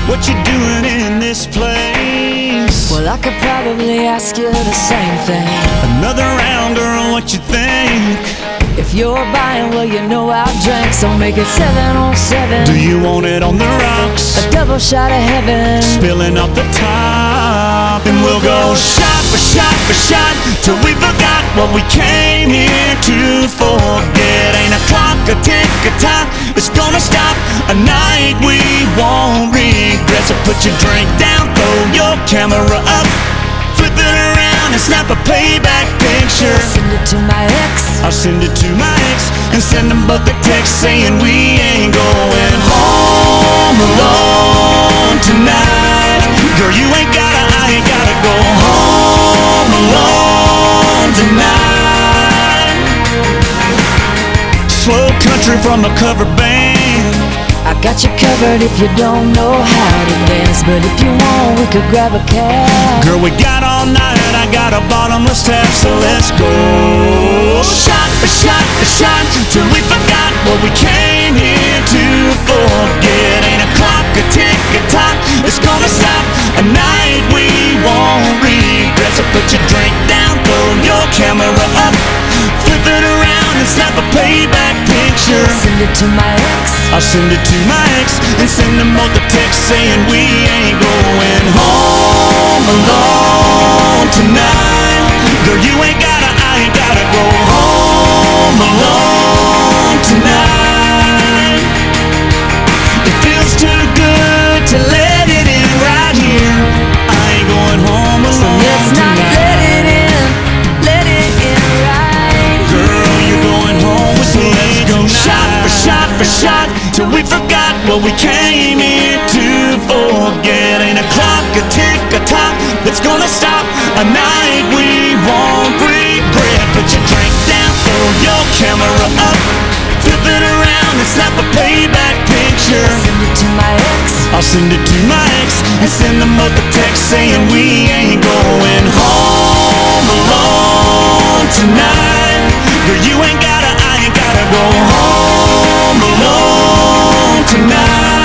what you doing in this place? Well, I could probably ask you the same thing. Another round, girl, what you think? If you're buying, well, you know I'll drink, so make it 7 on 7. Do you want it on the rocks? A double shot of heaven, Spilling off the top. And we'll go shot for shot for shot till we forgot what we came here to forget. Ain't a clock, a tick, a tock that's gonna stop a night we won't regret. So put your drink down, throw your camera up, flip it around and snap a payback picture. send it to my ex. I'll send it to my ex and send them both a text saying we ain't going home alone tonight. Girl, you ain't gotta, I ain't gotta go home alone tonight. Slow country from a cover band. I got you covered if you don't know how to dance, but if you want, we could grab a cab. Girl, we got all night, I got a bottomless tap, so let's go. Shot for shot for shot till we forgot what we came here to forget. Ain't a clock, a tick, a tock that's gonna stop a night we won't regret. So put your drink down, throw your camera up, flip it around and snap a payback picture. Send it to my ex. I'll send it to my ex and send them both a text saying we ain't going home alone tonight. Girl, you ain't gotta, I ain't gotta go home alone tonight. It feels too good to let it in right here. I ain't going home alone So let's not tonight. let it in right. Girl, you're going home with me. Let's go shot for shot for shot till we forgot what we came here to forget. Ain't a clock, a tick, a tock that's gonna stop a night we won't regret. Put your drink down, throw your camera up, flip it around and snap a payback picture. Send it to my ex. I'll send it to my ex and send them both a text saying we ain't going home alone tonight. Girl, you ain't gotta, I ain't gotta go home alone tonight.